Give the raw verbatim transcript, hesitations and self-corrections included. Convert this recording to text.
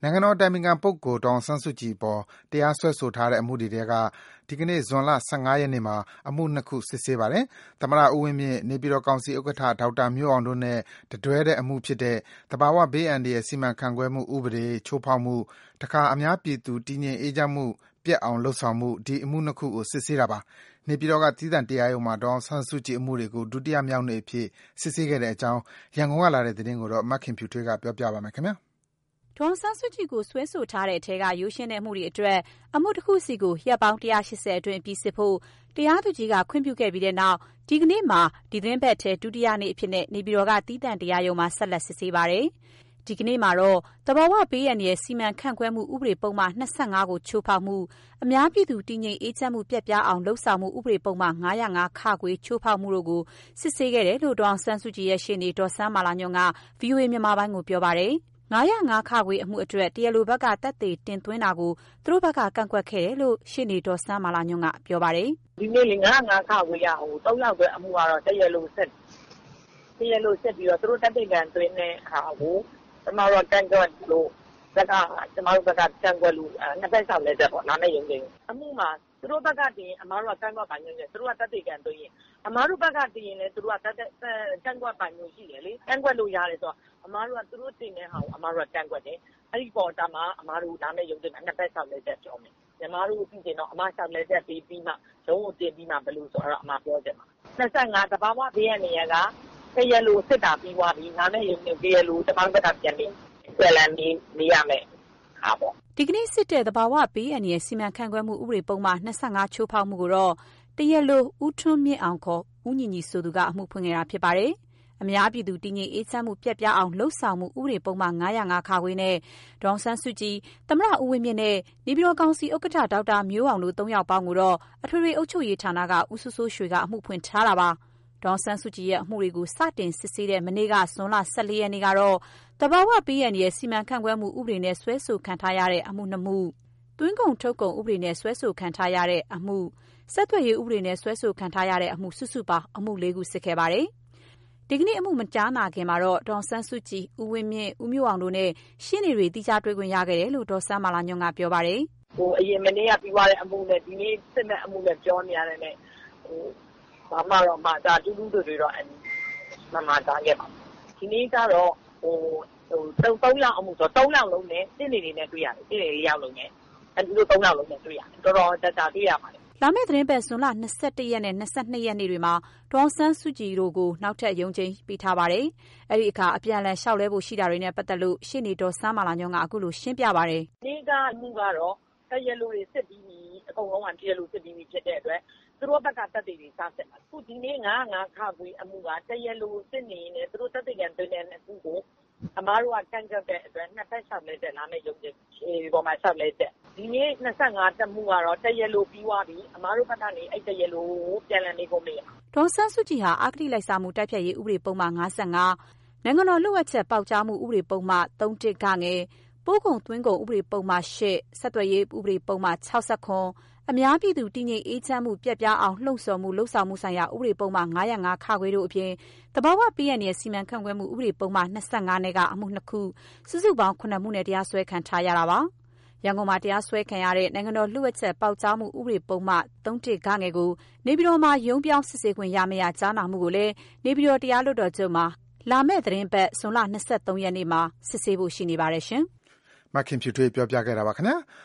နိုင်ငံတော်အတိုင်ပင်ခံပုဂ္ဂိုလ်ဒေါ်အောင်ဆန်းစုကြည်အပေါ်တရားစွဲဆိုထားတဲ့အမှုတွေထဲကဒီကနေ့ဇွန်လ၁၅ရက်နေ့မှာအမှုနှစ်ခုစစ်ဆေးပါတယ်။သမ္မတဦးဝင်းမြင့်၊နေပြည်တော်ကောင်စီဥက္ကဋ္ဌဒေါက်တာမျိုးအောင်တို့နဲ့တတွဲတဲ့အမှုဖြစ်တဲ့သဘာဝဘေးအန္တရာယ်စီမံခန့်ခွဲမှုဥပဒေချိုးဖောက်မှု၊တခါအများပြည်သူတည်ငြိမ်အေးချမ်းမှုပျက်အောင်လုပ်ဆောင်မှုဒီအမှုနှစ်ခုကိုစစ်ဆေးတာပါ။နေပြည်တော်ကသီးသန့်တရားရုံးမှာဒေါ်အောင်ဆန်းစုကြည်အမှုတွေကိုဒုတိယမြောက်နေ့အဖြစ်စစ်ဆေးခဲ့တဲ့အကြောင်းရန်ကုန်ကလာတဲ့သတင်းကိုမခင်ဖြူထွေးကပြောပြပါမယ်ခင်ဗျာ။ဒေါ်အောင်ဆန်းစုကြည်ကိုစွဲဆိုထားတဲ့အထက်ကရိုးရှင်းတဲ့အမှုတွေအတွက်အမှုတစ်ခုစီကိုရက်ပေါင်း၁၈၀အတွင်းပြီးစစ်ဖို့တရားသူကြီးကခွင့်ပြုခဲ့ပြီးတဲ့နောက်ဒီကနေ့မှာဒီသတင်းပတ်ထဲဒုတိယနေ့အဖြစ်နဲ့နေပြည်တော်ကသီးသန့်တရားရုံးမှာဆက်လက်စစ်ဆေးပါတယ်။ဒီကနေ့မှာတော့သဘာဝဘေးအန္တရာယ်စီမံခန့်ခွဲမှုဥပဒေပုံမှန်၂၅ကိုချိုးဖောက်မှုအများပြည်သူတည်ငြိမ်အေးချမ်းမှုပြက်ပြားအောင်လှုံ့ဆော်မှုဥပဒေပုံမှန်၅၀၅ခခွေချိုးဖောက်မှုတို့ကိုစစ်ဆေးခဲ့တယ်လို့ဒေါ်အောင်ဆန်းစုကြည်ရဲ့ရှေ့နေဒေါ်စန်းမာလာညွန့်က ဗွီအိုအေမြန်မာပိုင်းကိုပြောပါတယ်။၅၀၅ခခွေအမှုအတွက်တရားလိုဘက်ကသက်သေတင်သွင်းတာကိုသူတို့ဘက်ကကန့်ကွက်ခဲ့တယ်လို့ရှေ့နေဒေါ်စန်းမာလာညွန့်ကပြောပါတယ်။ဒီနေ့လေ၅၀၅ခခွေရဟို၃ယောက်ပဲအမှုကတော့တရားလိုဆက်တရားလိုဆက်ပြီးတော့သူတို့တက်တဲ့ကံသွင်းတဲ့ဟာကိုကျမတို့ကန့်ကွက်လို့ဘက်ကကျမတို့ဘက်ကကန့်ကွက်လို့နှစ်ဖက်ဆောင်လက်ချက်ပေါ့နားနဲ့ရုံးတယ်အမှုမှာသူတို့ဘက်ကတည်အမားတို့ကကန့်ကွက်ပါညွှန်းတယ်သူတို့ကတက်တဲ့ကံသွင်းရင်အမားတို့ဘက်ကတည်ရင်လည်းသူတို့ကတက်တဲ့ကန့်ကွက်ပါညွှန်းရှိတယ်လေကန့်ကွက်လို့ရတယ်ဆိုတော့အမားတို့ကသူတို့တင်တဲ့ဟာကိုအမားတို့ကကန့်ကွက်တယ်အဲ့ဒီပေါ်တာမှာအမားတို့နားနဲ့ရုံးတယ်နှစ်ဖက်ဆောင်လက်ချက်ပြောမယ်ညီမတို့ပြီးရင်တော့အမားဆောင်လက်ချက်ပြီးပြီးမှရုံးကိုတင်ပြီးမှဘယ်လိုဆိုတော့အမားပြောတယ်မှာ၂၅တဘာဝဘေးရနေရကတရားလိုစစ်တာပြီးသွားပြီနားနဲ့ရုံးနဲ့တရားလိုတမန်ဘက်ကပြန်ပြီးဆက်လက်နေနေရမယ်ဟာပေါ့ဒီကနေ့စစ်တဲ့သဘာဝဘေးအန္တရာယ်စီမံခန့်ခွဲမှုဥပဒေပုံမှန်၂၅ချိုးဖောက်မှုကိုတော့တရားလိုဦးထွန်းမြင့်အောင်ခေါ်ဦးညီညီဆိုသူကအမှုဖွင့်ခဲ့တာဖြစ်ပါတယ်။အများပြည်သူတည်ငြိမ်အေးချမ်းမှုပြက်ပြားအောင်လှုံ့ဆော်မှုဥပဒေပုံမှန်၅၀၅ခခွေနဲ့ဒေါ်အောင်ဆန်းစုကြည်သမ္မတဦးဝင်းမြင့်နဲ့နေပြည်တော်ကောင်စီဥက္ကဋ္ဌဒေါက်တာမျိုးအောင်တို့၃ယောက်ပေါင်းကိုတော့အထွေထွေအုပ်ချုပ်ရေးဌာနကဦးစိုးစိုးရွှေကအမှုဖွင့်ထားတာပါ။ဒေါ်အောင်ဆန်းစုကြည်ရဲ့အမှုတွေကိုစတင်စစ်ဆေးတဲ့မနေ့ကဇွန်လ၁၄ရက်နေ့ကတော့သဘာဝဘေးအန္တရာယ်စီမံခန့်ခွဲမှုဥပဒေနဲ့ဆွဲဆိုခံထားရတဲ့အမှုနှစ်မှုသွင်းကုန်ထုတ်ကုန်ဥပဒေနဲ့ဆွဲဆိုခံထားရတဲ့အမှုဆက်သွယ်ရေးဥပဒေနဲ့ဆွဲဆိုခံထားရတဲ့အမှုစုစုပေါင်းအမှုလေးခုစစ်ခဲ့ပါတယ်။ဒီကနေ့အမှုမကြားနာခင်မှာတော့ဒေါ်ဆန်းစုကြည်ဦးဝင်းမြင့်ဦးမျိုးအောင်တို့နဲ့ရှင်းနေတွေတိကျတွေ့ခွင့်ရခဲ့တယ်လို့ဒေါ်စန်းမာလာညွန့်ကပြောပါတယ်။ဟိုအရင်မနေ့ကပြီးသွားတဲ့အမှုနဲ့ဒီနေ့စစ်တဲ့အမှုနဲ့ပြောနေရတယ်နဲ့ဟိုဘာမှတော့မှဒါတူတူတွေတော့မမှန်တာခဲ့ပါဒီနေ့ကတော့ဟိုဟိုသုံးယောက်အမှုဆိုသုံးယောက်လုံးနဲ့စစ်နေနေနဲ့တွေ့ရတယ်စစ်နေလေးယောက်လုံးနဲ့အဲဒီလိုသုံးယောက်လုံးနဲ့တွေ့ရတယ်တော်တော်တတတွေ့ရပါတယ်လာမယ့်သတင်းပတ်ဇွန်လ၂၁ရက်နဲ့၂၂ရက်နေ့တွေမှာဒေါ်ဆန်းစုကြည်တို့ကိုနောက်ထပ်ရုံးချိန်ပေးထားပါတယ်အဲ့ဒီအခါအပြန်အလှန်လျှောက်လဲဖို့ရှိတာတွေနဲ့ပတ်သက်လို့ရှေ့နေဒေါ်စန်းမာလာညွန့်ကအခုလိုရှင်းပြပါတယ်ဒီကအမှုကတော့တရားလိုတွေစစ်ပြီးအကုန်လုံးကတရားလိုစစ်ပြီးဖြစ်တဲ့အတွက်သူတို့ဘက်ကတက်တည်တွေစစစ်မှာခုဒီနေ့၅၅ခခွေအမှုကတရားလိုစစ်နေနေသူတို့တက်တည်ကံတွင်းတဲ့အခုကိုအမားတို့ကကန့်ကွက်တဲ့အတွက်နှစ်ဖက်ဆောင်လက်တဲ့နားနဲ့ရုံးချက်ခြေပေါ်မှာဆောင်လက်တဲ့ဒီနေ့၂၅တက်မှုကတော့တရားလိုပြီးသွားပြီအမားတို့ဘက်ကနေအဲ့တရားလိုပြန်လည်နေကုန်နေရဒေါ်ဆန်းစုကြည်ဟာအဂတိလိုက်စားမှုတိုက်ဖျက်ရေးဥပဒေပုံမှန်၅၅နိုင်ငံတော်လှုပ်ဝက်ချက်ပေါက်ကြားမှုဥပဒေပုံမှန်၃၁ခငယ်ပို့ကုန်သွင်းကုန်ဥပဒေပုံမှန်၈ဆက်သွယ်ရေးဥပဒေပုံမှန်၆၇အများပြည်သူတည်ငြိမ်အေးချမ်းမှုပြက်ပြားအောင်လှုံ့ဆော်မှုလှုပ်ဆောင်မှုဆိုင်ရာဥပဒေပုံမှန်၅၀၅ခခွေတို့အပြင်တဘာဝဘေးအန္တရာယ်စီမံခန့်ခွဲမှုဥပဒေပုံမှန်၂၅နဲ့ကအမှုနှစ်ခုစုစုပေါင်းခုနှစ်မှုနဲ့တရားစွဲခံထားရတာပါရန်ကုန်မှာတရားစွဲခံရတဲ့နိုင်ငံတော်လှုပ်ဝက်ချက်ပေါက်ကြားမှုဥပဒေပုံမှန်၃၁ခငယ်ကိုနေပြည်တော်မှာရုံးပြောင်းစစ်ဆေးခွင့်ရမရကြားနာမှုကိုလည်းနေပြည်တော်တရားလွှတ်တော်ချုပ်မှာလာမယ့်သတင်းပတ်ဇွန်လ၂၃ရက်နေ့မှာစစ်ဆေးဖို့ရှိနေပါတယ်ရှင်မခင်ဖြူထွေးပြောပြခဲ့တာပါခင်ဗျာ